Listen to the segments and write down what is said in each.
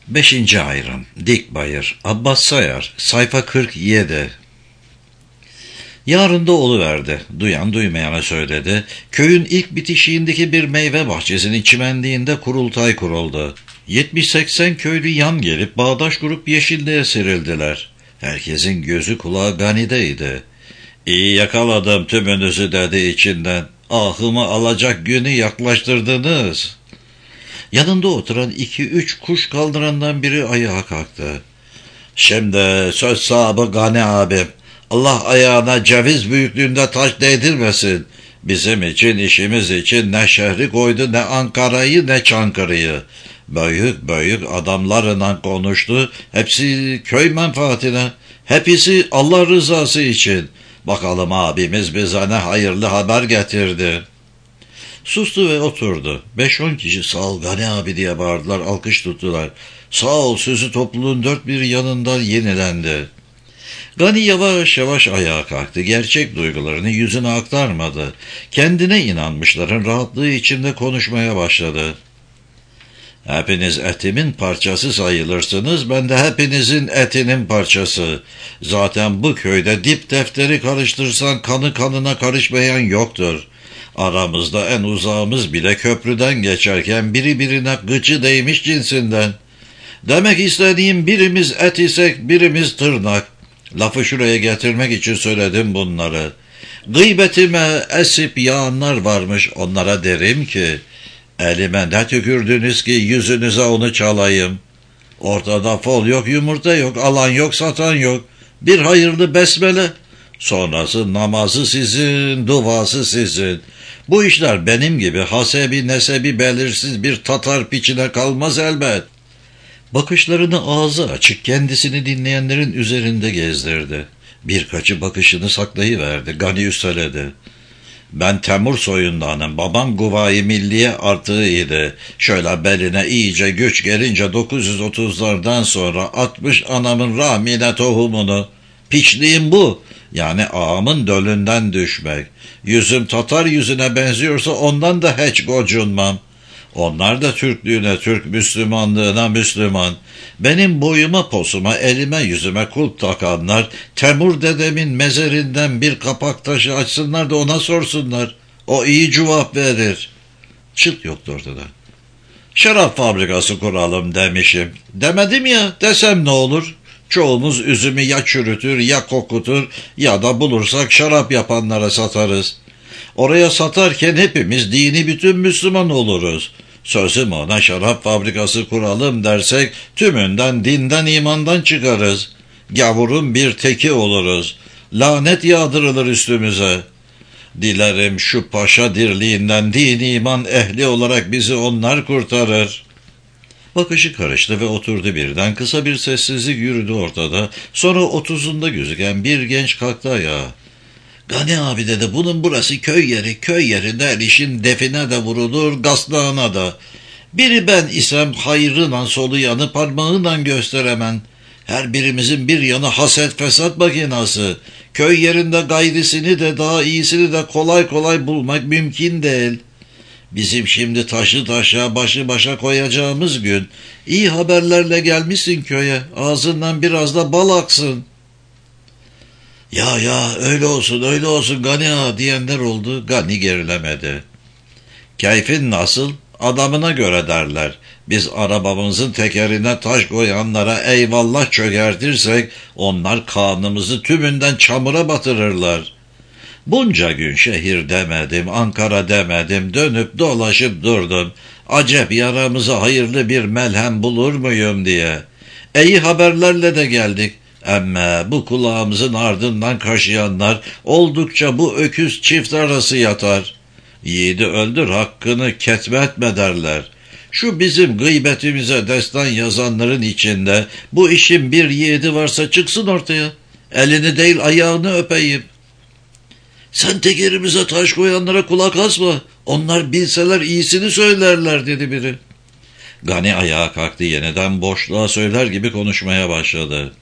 Beşinci ayrım. Dikbayır. Abbas Sayar. Sayfa 47. Yarın da oluverdi. Duyan duymayana söyledi. Köyün ilk bitişiğindeki bir meyve bahçesinin çimenliğinde kurultay kuruldu. 70-80 köylü yan gelip bağdaş kurup yeşilliğe serildiler. Herkesin gözü kulağı Gani'deydi. "İyi yakaladım tümünüzü" dedi içinden. "Ahımı alacak günü yaklaştırdınız." Yanında oturan 2-3 kuş kaldırandan biri ayağa kalktı. "Şimdi söz sahibi Gani abim. Allah ayağına ceviz büyüklüğünde taş değdirmesin. Bizim için, işimiz için ne şehri koydu, ne Ankara'yı, ne Çankırı'yı. Büyük büyük adamlarla konuştu. Hepsi köy menfaatine. Hepsi Allah rızası için. Bakalım abimiz bize ne hayırlı haber getirdi." Sustu ve oturdu. 5-10 kişi "Sağ ol Gani abi" diye bağırdılar, alkış tuttular. "Sağ ol" sözü topluluğun dört bir yanından yenilendi. Gani yavaş yavaş ayağa kalktı. Gerçek duygularını yüzüne aktarmadı. Kendine inanmışların rahatlığı içinde konuşmaya başladı. "Hepiniz etimin parçası sayılırsınız. Ben de hepinizin etinin parçası. Zaten bu köyde dip defteri karıştırsan kanı kanına karışmayan yoktur. Aramızda en uzağımız bile köprüden geçerken biri birine gıcı değmiş cinsinden. Demek istediğim birimiz et isek birimiz tırnak. Lafı şuraya getirmek için söyledim bunları. Gıybetime esip yağanlar varmış, onlara derim ki elime ne tükürdünüz ki yüzünüze onu çalayım. Ortada fol yok, yumurta yok, alan yok, satan yok. Bir hayırlı besmele. Sonrası namazı sizin, duası sizin. Bu işler benim gibi hasebi nesebi belirsiz bir Tatar piçine kalmaz elbet." Bakışlarını ağzı açık kendisini dinleyenlerin üzerinde gezdirdi. Birkaçı bakışını saklayıverdi. Gani üsteledi. "Ben Temur soyundanım. Babam Kuvayi Milliye artığıydı. Şöyle beline iyice güç gelince 930'lardan sonra atmış anamın rahmine tohumunu. Piçliğim bu. Yani ağamın dölünden düşmek. Yüzüm Tatar yüzüne benziyorsa ondan da hiç gocunmam. Onlar da Türklüğüne Türk, Müslümanlığına Müslüman. Benim boyuma posuma, elime yüzüme kulp takanlar, Temur dedemin mezerinden bir kapak taşı açsınlar da ona sorsunlar. O iyi cevap verir." Çıt yoktu ortada. "Şarap fabrikası kuralım demişim. Demedim ya, desem ne olur? Çoğumuz üzümü ya çürütür ya kokutur ya da bulursak şarap yapanlara satarız. Oraya satarken hepimiz dini bütün Müslüman oluruz. Sözüm ona şarap fabrikası kuralım dersek tümünden dinden imandan çıkarız. Gavurun bir teki oluruz. Lanet yağdırılır üstümüze. Dilerim şu paşa dirliğinden din iman ehli olarak bizi onlar kurtarır." Bakışı karıştı ve oturdu birden. Kısa bir sessizlik yürüdü ortada. Sonra 30'unda gözüken bir genç kalktı ayağa. "Gani abi" dedi, "bunun burası köy yeri. Köy yerinde her işin define de vurulur, gaslağına da. Biri ben isem hayrına solu yanı parmağıyla gösteremem. Her birimizin bir yanı haset fesat makinası. Köy yerinde gayrisini de daha iyisini de kolay kolay bulmak mümkün değil. Bizim şimdi taşı taşa başı başa koyacağımız gün. İyi haberlerle gelmişsin köye. Ağzından biraz da bal aksın." Ya öyle olsun öyle olsun Gani ağa" diyenler oldu. Gani gerilemedi. "Keyfin nasıl? Adamına göre derler. Biz arabamızın tekerine taş koyanlara eyvallah çökertirsek onlar kanımızı tümünden çamura batırırlar. Bunca gün şehir demedim, Ankara demedim, dönüp dolaşıp durdum. Acep yaramıza hayırlı bir melhem bulur muyum diye. İyi haberlerle de geldik. Ama bu kulağımızın ardından kaşıyanlar oldukça bu öküz çift arası yatar. Yiğidi öldür hakkını ketmetme derler. Şu bizim gıybetimize destan yazanların içinde bu işin bir yiğidi varsa çıksın ortaya. Elini değil ayağını öpeyim." "Sen tekerimize taş koyanlara kulak asma. Onlar bilseler iyisini söylerler" dedi biri. Gani ayağa kalktı, yeniden boşluğa söyler gibi konuşmaya başladı.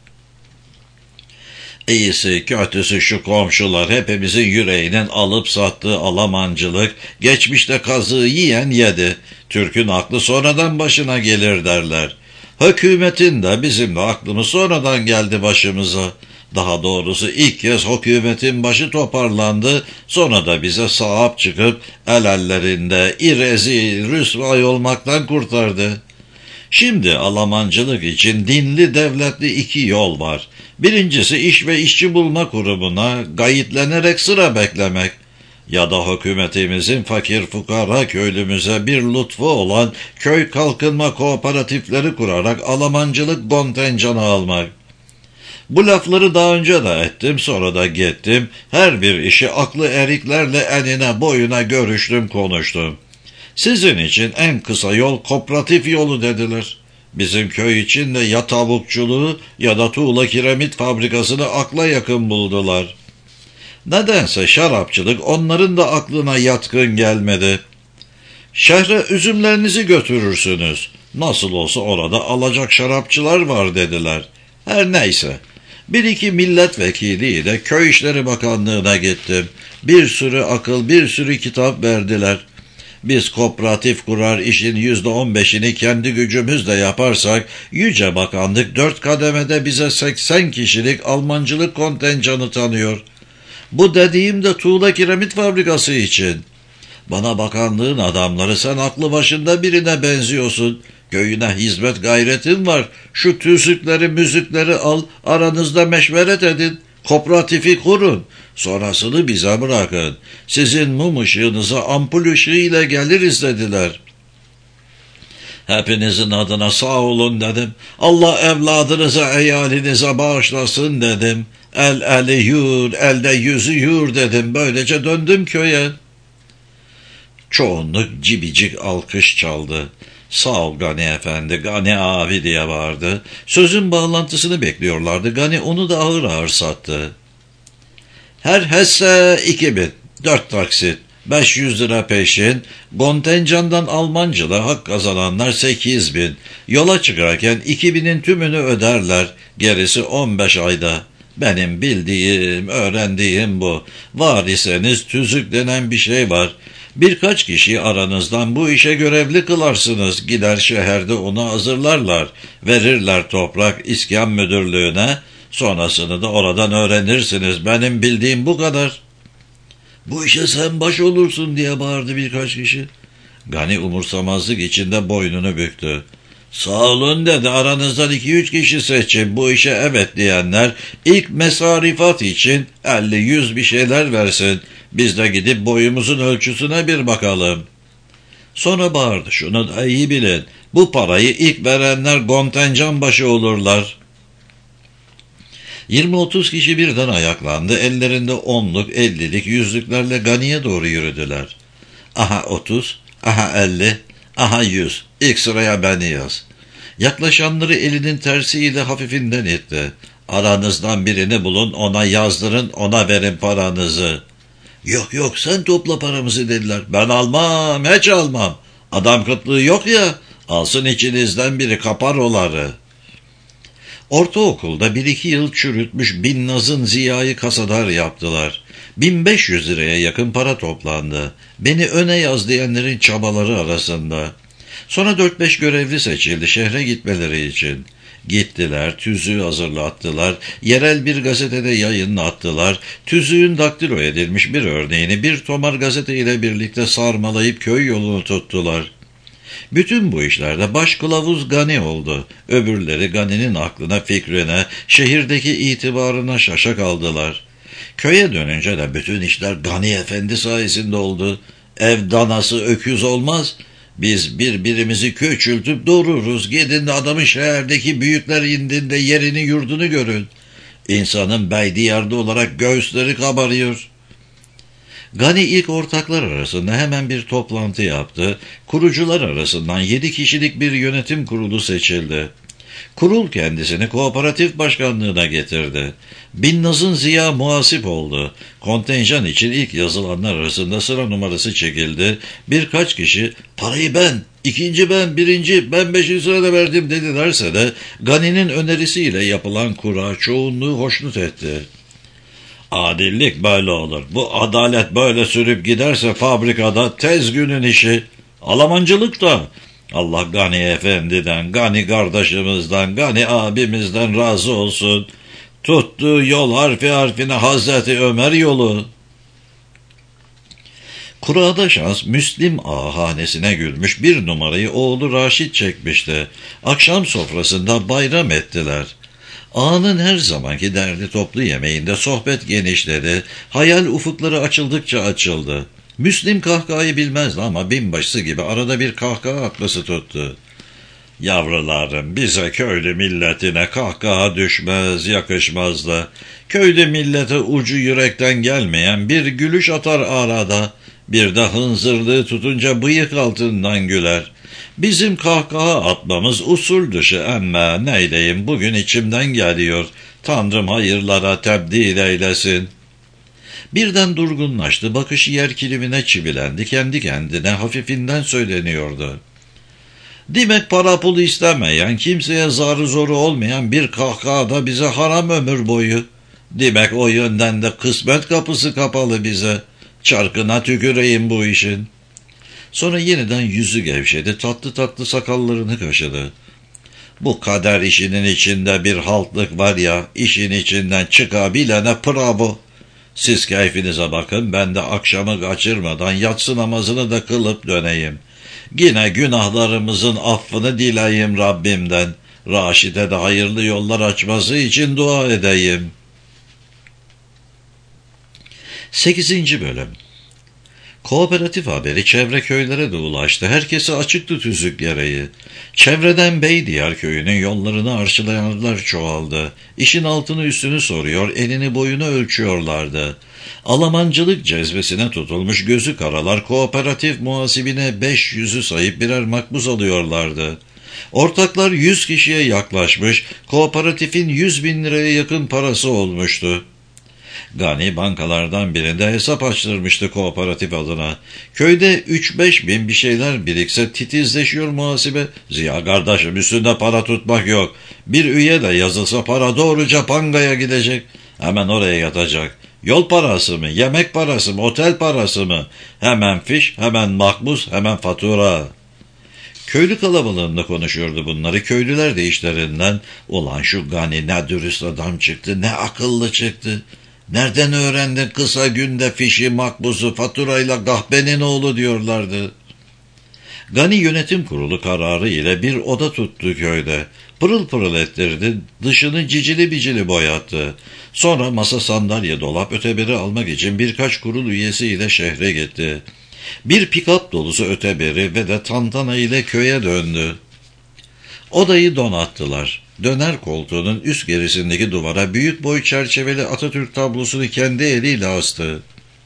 "İyisi kötüsü şu komşular hepimizin yüreğinin alıp sattığı alamancılık, geçmişte kazığı yiyen yedi. Türk'ün aklı sonradan başına gelir derler. Hükümetin de bizim de aklımız sonradan geldi başımıza. Daha doğrusu ilk kez hükümetin başı toparlandı, sonra da bize sahip çıkıp el ellerinde rezil rüsvay olmaktan kurtardı. Şimdi Almancılık için dinli devletli iki yol var. Birincisi iş ve işçi bulma kurumuna gayitlenerek sıra beklemek. Ya da hükümetimizin fakir fukara köylümüze bir lütfu olan köy kalkınma kooperatifleri kurarak Almancılık kontenjanı almak. Bu lafları daha önce de ettim, sonra da gittim. Her bir işi aklı eriklerle enine boyuna görüştüm, konuştum. Sizin için en kısa yol kooperatif yolu dediler. Bizim köy için de ya tavukçuluğu ya da tuğla kiremit fabrikasını akla yakın buldular. Nedense şarapçılık onların da aklına yatkın gelmedi. Şehre üzümlerinizi götürürsünüz. Nasıl olsa orada alacak şarapçılar var dediler. Her neyse. Bir iki milletvekiliyle Köy İşleri Bakanlığı'na gittim. Bir sürü akıl, bir sürü kitap verdiler. Biz kooperatif kurar, işin %15'ini kendi gücümüzle yaparsak, Yüce Bakanlık 4 kademede bize 80 kişilik Almancılık kontenjanı tanıyor. Bu dediğim de tuğla kiremit fabrikası için. Bana bakanlığın adamları, sen aklı başında birine benziyorsun. Köyüne hizmet gayretin var. Şu tüzükleri müzikleri al, aranızda meşveret edin. Kooperatifi kurun. Sonrasını bize bırakın. Sizin mum ışığınıza ampul ışığı ile geliriz dediler. Hepinizin adına sağ olun dedim. Allah evladınıza, eyalinize bağışlasın dedim. El eli yür, elde yüzü yür dedim. Böylece döndüm köye. Çoğunluk cibicik alkış çaldı. Sağ ol Gani Efendi, Gani abi diye bağırdı. Sözün bağlantısını bekliyorlardı. Gani onu da ağır ağır sattı. Her hisse 2000, 4 taksit, 500 lira peşin, kontenjandan Almancılığa hak kazananlar 8000. Yola çıkarken 2000'in tümünü öderler, gerisi 15 ayda. Benim bildiğim, öğrendiğim bu. Var iseniz tüzük denen bir şey var. Birkaç kişi aranızdan bu işe görevli kılarsınız. Gider şehirde onu hazırlarlar. Verirler toprak iskan müdürlüğüne. Sonrasını da oradan öğrenirsiniz. Benim bildiğim bu kadar. Bu işe sen baş olursun diye bağırdı birkaç kişi. Gani umursamazlık içinde boynunu büktü. Sağ olun dedi, aranızdan 2-3 kişi seçin. Bu işe evet diyenler ilk mesarifat için 50-100 bir şeyler versin. Biz de gidip boyumuzun ölçüsüne bir bakalım. Sonra bağırdı, şunu da iyi bilin. Bu parayı ilk verenler kontenjan başı olurlar. 20-30 kişi birden ayaklandı. Ellerinde 10'luk, 50'lik yüzlüklerle Gani'ye doğru yürüdüler. Aha 30, aha 50, aha 100. İlk sıraya beni yaz. Yaklaşanları elinin tersiyle hafifinden itti. Aranızdan birini bulun, ona yazdırın, ona verin paranızı. Yok yok, sen topla paramızı dediler. Ben almam, hiç almam. Adam kıtlığı yok ya, alsın içinizden biri, kapar oları. Ortaokulda 1-2 yıl çürütmüş Binnaz'ın Ziya'yı kasadar yaptılar. 1500 liraya yakın para toplandı. Beni öne yaz diyenlerin çabaları arasında. Sonra 4-5 görevli seçildi şehre gitmeleri için. Gittiler, tüzüğü hazırlattılar, yerel bir gazetede yayınlattılar, tüzüğün daktilo edilmiş bir örneğini bir tomar gazete ile birlikte sarmalayıp köy yolunu tuttular. Bütün bu işlerde baş kılavuz Gani oldu. Öbürleri Gani'nin aklına, fikrine, şehirdeki itibarına şaşa kaldılar. Köye dönünce de bütün işler Gani Efendi sayesinde oldu. Ev danası öküz olmaz. Biz birbirimizi küçültüp dururuz. Gidin adamın şehirdeki büyükler indinde yerini yurdunu görün. İnsanın beydiyarda olarak göğüsleri kabarıyor. Gani ilk ortaklar arasında hemen bir toplantı yaptı. Kurucular arasından 7 kişilik bir yönetim kurulu seçildi. Kurul kendisini kooperatif başkanlığına getirdi. Binnaz'ın Ziya muhasip oldu. Kontenjan için ilk yazılanlar arasında sıra numarası çekildi. Birkaç kişi parayı ben, ikinci ben, birinci ben 5. sırada verdim dedilerse de Gani'nin önerisiyle yapılan kura çoğunluğu hoşnut etti. Adillik böyle olur. Bu adalet böyle sürüp giderse fabrikada tez günün işi. Almancılık da Allah Gani Efendi'den, Gani kardeşimizden, Gani abimizden razı olsun. Tuttuğu yol harfi harfine Hazreti Ömer yolu. Kurada şans Müslim Ağa hanesine gülmüş bir numarayı oğlu Raşit çekmişti. Akşam sofrasında bayram ettiler. Ağanın her zamanki derdi toplu yemeğinde sohbet genişledi. Hayal ufukları açıldıkça açıldı. Müslim kahkahayı bilmezdi ama binbaşısı gibi arada bir kahkaha atması tuttu. Yavrularım, bize köylü milletine kahkaha düşmez, yakışmaz da. Köylü millete ucu yürekten gelmeyen bir gülüş atar arada. Bir de hınzırlığı tutunca bıyık altından güler. Bizim kahkaha atmamız usul dışı ama neyleyim bugün içimden geliyor. Tanrım hayırlara tebdil eylesin. Birden durgunlaştı, bakışı yer kilimine çivilendi, kendi kendine hafifinden söyleniyordu. Demek para pul istemeyen, kimseye zarı zoru olmayan bir kahkaha da bize haram ömür boyu. Demek o yönden de kısmet kapısı kapalı bize. Çarkına tüküreyim bu işin. Sonra yeniden yüzü gevşedi, tatlı tatlı sakallarını kaşıdı. Bu kader işinin içinde bir haltlık var ya, işin içinden çıkabilene bravo. Siz keyfinize bakın, ben de akşamı kaçırmadan yatsı namazını da kılıp döneyim. Yine günahlarımızın affını dileyim Rabbimden. Raşid'e de hayırlı yollar açması için dua edeyim. 8. Bölüm. Kooperatif haberi çevre köylere de ulaştı. Herkese açıktı tüzük gereği. Çevreden Beydiyar köyünün yollarını arşılayanlar çoğaldı. İşin altını üstünü soruyor, elini boyunu ölçüyorlardı. Alamancılık cezbesine tutulmuş gözü karalar kooperatif muhasibine 500'ü sayıp birer makbuz alıyorlardı. Ortaklar 100 kişiye yaklaşmış, kooperatifin 100.000 liraya yakın parası olmuştu. Gani bankalardan birinde hesap açtırmıştı kooperatif adına. Köyde 3-5 bin bir şeyler birikse titizleşiyor muhasebe. Ziya kardeşim, üstünde para tutmak yok. Bir üye de yazılsa para doğruca pangaya gidecek. Hemen oraya yatacak. Yol parası mı, yemek parası mı, otel parası mı? Hemen fiş, hemen makbuz, hemen fatura. Köylü kalabalığında konuşuyordu bunları. Köylüler de işlerinden, ulan şu Gani ne dürüst adam çıktı, ne akıllı çıktı. Nereden öğrendin kısa günde fişi, makbuzu, faturayla kahpenin oğlu diyorlardı. Gani yönetim kurulu kararı ile bir oda tuttu köyde. Pırıl pırıl ettirdi, dışını cicili bicili boyattı. Sonra masa sandalye dolap öteberi almak için birkaç kurul üyesiyle şehre gitti. Bir pikap dolusu öteberi ve de tantana ile köye döndü. Odayı donattılar. Döner koltuğunun üst gerisindeki duvara büyük boy çerçeveli Atatürk tablosunu kendi eliyle astı.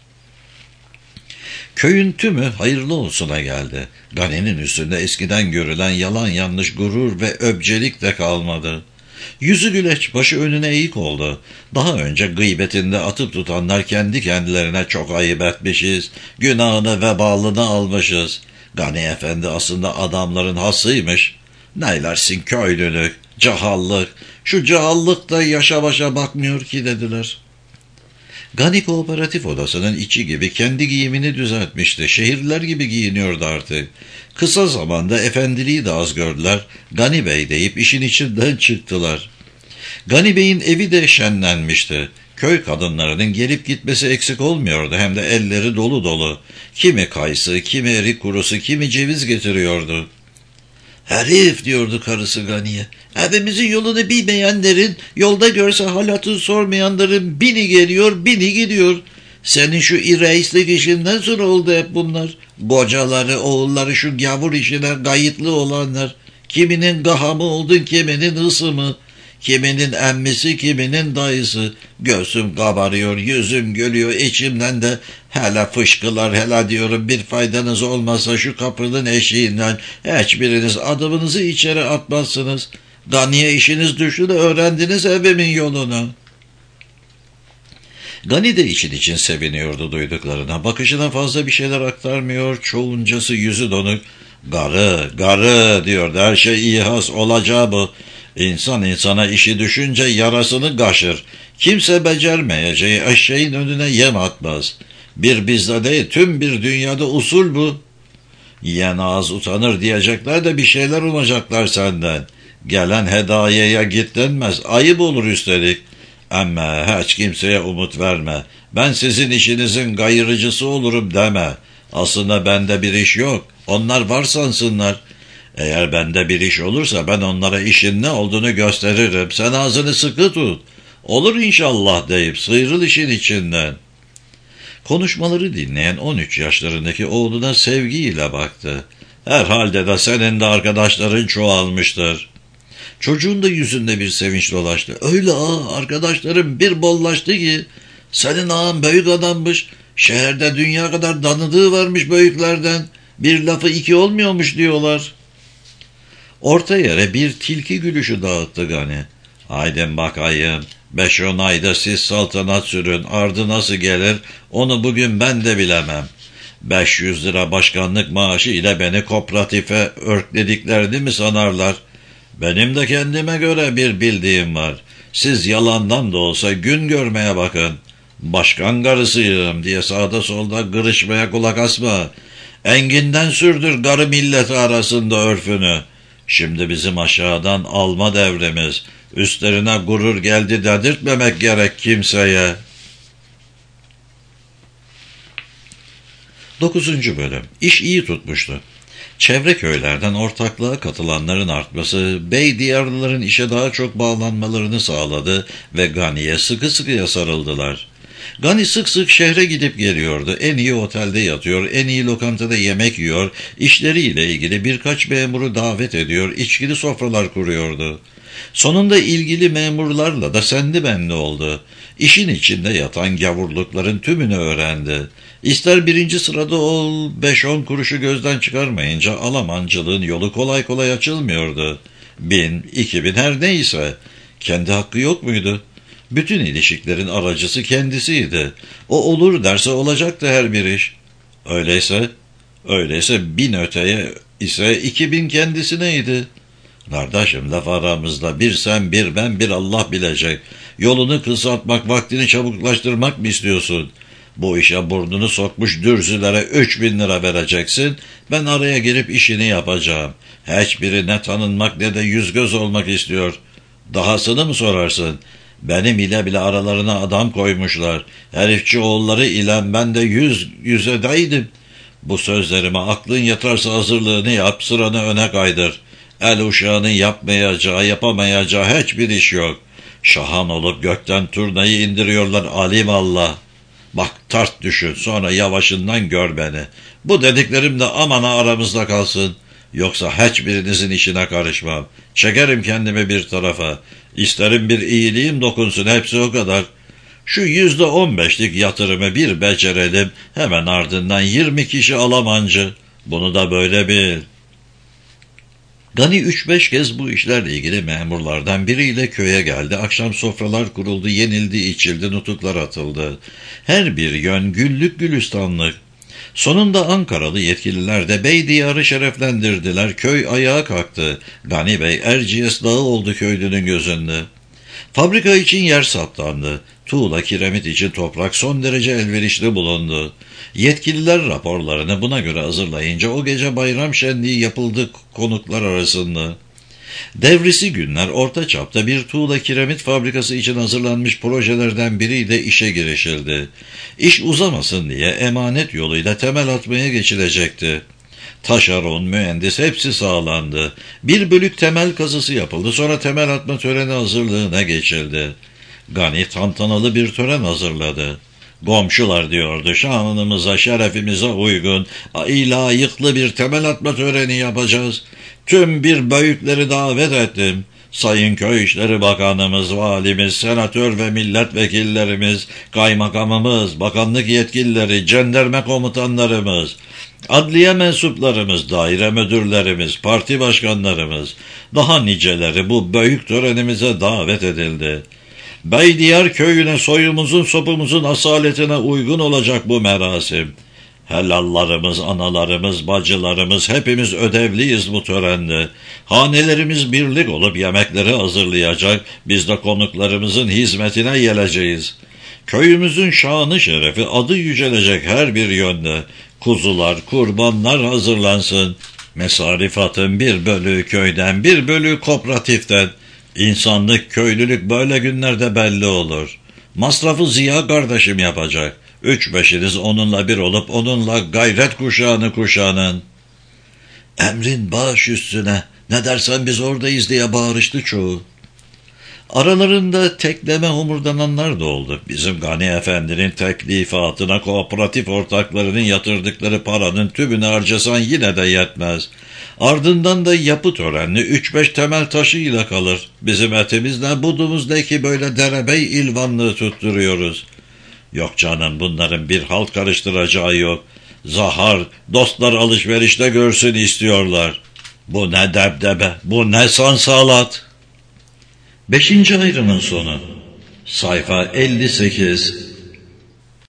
Köyün tümü hayırlı olsuna geldi. Gani'nin üstünde eskiden görülen yalan yanlış gurur ve öbcelik de kalmadı. Yüzü güleç, başı önüne eğik oldu. Daha önce gıybetinde atıp tutanlar kendi kendilerine çok ayıp etmişiz, günahını vebalını almışız. Gani Efendi aslında adamların hasıymış. Neylersin köylülük, cahallık, şu cahallık da yaşa başa bakmıyor ki dediler. Gani kooperatif odasının içi gibi kendi giyimini düzeltmişti. Şehirliler gibi giyiniyordu artık. Kısa zamanda efendiliği de az gördüler. Gani Bey deyip işin içinden çıktılar. Gani Bey'in evi de şenlenmişti. Köy kadınlarının gelip gitmesi eksik olmuyordu. Hem de elleri dolu dolu. Kimi kayısı, kimi erik kurusu, kimi ceviz getiriyordu. Herif diyordu karısı Gani'ye. Evimizin yolunu bilmeyenlerin, yolda görse halatını sormayanların bini geliyor, bini gidiyor. Senin şu reislik işinden sonra oldu hep bunlar. Kocaları, oğulları şu gavur işine kayıtlı olanlar. Kiminin gahamı oldun, kiminin ısımı. Kiminin emmisi, kiminin dayısı. Göğsüm kabarıyor, yüzüm gülüyor, içimden de hele fışkılar, hele diyorum bir faydanız olmazsa şu kapının eşiğinden hiçbiriniz adımınızı içeri atmazsınız. Gani'ye işiniz düştü de öğrendiniz evimin yolunu. Gani de için seviniyordu duyduklarına. Bakışına fazla bir şeyler aktarmıyor, çoğuncası yüzü donuk. Garı diyordu, her şey iyi has olacağı bu. İnsan insana işi düşünce yarasını kaşır. Kimse becermeyeceği eşeğin önüne yem atmaz. Bir bizde değil, tüm bir dünyada usul bu. Yiyen ağız utanır diyecekler de bir şeyler umacaklar senden. Gelen hedayeye git denmez, ayıp olur üstelik. Ama hiç kimseye umut verme. Ben sizin işinizin gayırıcısı olurum deme. Aslında bende bir iş yok. Onlar var sansınlar. Eğer bende bir iş olursa ben onlara işin ne olduğunu gösteririm. Sen ağzını sıkı tut. Olur inşallah deyip sıyrıl işin içinden. Konuşmaları dinleyen 13 yaşlarındaki oğluna sevgiyle baktı. Herhalde de senin de arkadaşların çoğalmıştır. Çocuğun da yüzünde bir sevinç dolaştı. Öyle arkadaşlarım bir bollaştı ki. Senin ağan büyük adammış. Şehirde dünya kadar tanıdığı varmış büyüklerden. Bir lafı iki olmuyormuş diyorlar. Orta yere bir tilki gülüşü dağıttı Gani. Haydi bakayım. 5-10 ayda siz saltanat sürün. Ardı nasıl gelir onu bugün ben de bilemem. 500 lira başkanlık maaşı ile beni kooperatife örklediklerini mi sanarlar? Benim de kendime göre bir bildiğim var. Siz yalandan da olsa gün görmeye bakın. Başkan karısıyım diye sağda solda gırışmaya kulak asma. Enginden sürdür garı milleti arasında örfünü. Şimdi bizim aşağıdan alma devrimiz. Üstlerine gurur geldi dedirtmemek gerek kimseye. 9. Bölüm. İş iyi tutmuştu. Çevre köylerden ortaklığa katılanların artması, bey diyarlıların işe daha çok bağlanmalarını sağladı ve Gani'ye sıkı sıkıya sarıldılar. Gani sık sık şehre gidip geliyordu. En iyi otelde yatıyor, en iyi lokantada yemek yiyor, işleriyle ilgili birkaç memuru davet ediyor, içkili sofralar kuruyordu. Sonunda ilgili memurlarla da sendi benli oldu. İşin içinde yatan gavurlukların tümünü öğrendi. İster birinci sırada ol, 5-10 kuruşu gözden çıkarmayınca Almancılığın yolu kolay kolay açılmıyordu. 1000, 2000 her neyse. Kendi hakkı yok muydu? Bütün ilişkilerin aracısı kendisiydi. O olur derse olacaktı her bir iş. Öyleyse 1000 öteye ise 2000 kendisineydi. Kardeşim laf aramızda bir sen bir ben bir Allah bilecek. Yolunu kısaltmak, vaktini çabuklaştırmak mı istiyorsun? Bu işe burnunu sokmuş dürzülere 3000 lira vereceksin. Ben araya girip işini yapacağım. Hiçbiri ne tanınmak ne de yüz göz olmak istiyor. Dahasını mı sorarsın? Benim ile bile aralarına adam koymuşlar. Herifçi oğulları ile ben de yüz yüzedeydim. Bu sözlerime aklın yatarsa hazırlığını yap, sıranı öne kaydır. El uşağının yapmayacağı, yapamayacağı hiçbir iş yok. Şahan olup gökten turnayı indiriyorlar alimallah. Bak tart düşün, sonra yavaşından gör beni. Bu dediklerim de amana aramızda kalsın. Yoksa hiçbirinizin işine karışmam. Çekerim kendimi bir tarafa. İsterim bir iyiliğim dokunsun, hepsi o kadar. Şu %15'lik yatırımı bir becerelim, hemen ardından 20 kişi Almancı. Bunu da böyle bil. Gani 3-5 kez bu işlerle ilgili memurlardan biriyle köye geldi. Akşam sofralar kuruldu, yenildi, içildi, nutuklar atıldı. Her bir yön güllük gülistanlık. Sonunda Ankaralı yetkililer de bey diyarı şereflendirdiler. Köy ayağa kalktı. Gani Bey Erciyes Dağı oldu köylünün gözünde. Fabrika için yer saptandı. Tuğla kiremit için toprak son derece elverişli bulundu. Yetkililer raporlarını buna göre hazırlayınca o gece bayram şenliği yapıldı konuklar arasında. Devrisi günler orta çapta bir tuğla kiremit fabrikası için hazırlanmış projelerden biriyle işe girişildi. İş uzamasın diye emanet yoluyla temel atmaya geçilecekti. Taşeron, mühendis hepsi sağlandı. 1 bölük temel kazısı yapıldı, sonra temel atma töreni hazırlığına geçildi. Gani tantanalı bir tören hazırladı. Komşular diyordu, şanımıza, şerefimize uygun, layıklı bir temel atma töreni yapacağız. Tüm bir büyükleri davet ettim. Sayın Köy İşleri Bakanımız, valimiz, senatör ve milletvekillerimiz, kaymakamımız, bakanlık yetkilileri, jandarma komutanlarımız, adliye mensuplarımız, daire müdürlerimiz, parti başkanlarımız, daha niceleri bu büyük törenimize davet edildi. Beydiyar köyüne soyumuzun sopumuzun asaletine uygun olacak bu merasim. Helallarımız, analarımız, bacılarımız hepimiz ödevliyiz bu törende. Hanelerimiz birlik olup yemekleri hazırlayacak, biz de konuklarımızın hizmetine geleceğiz. Köyümüzün şanı şerefi adı yücelecek her bir yönde. Kuzular, kurbanlar hazırlansın. Mesarifatın 1/3 köyden, 1/3 kooperatiften. İnsanlık, köylülük böyle günlerde belli olur. Masrafı Ziya kardeşim yapacak. 3-5'iniz onunla bir olup onunla gayret kuşağını kuşanın. Emrin baş üstüne, ne dersen biz oradayız diye bağırıştı çoğu. Aralarında tekleme homurdananlar da oldu. Bizim Gani Efendi'nin teklifatına kooperatif ortaklarının yatırdıkları paranın tümünü harcasan yine de yetmez. Ardından da yapı törenli 3-5 temel taşıyla kalır. Bizim etimizle budumuzdaki böyle derebey ilvanlığı tutturuyoruz. Yok canım, bunların bir halt karıştıracağı yok. Zahar, dostlar alışverişte görsün istiyorlar. Bu ne debdebe, bu ne sansalat. 5. ayrımın sonu. Sayfa 58.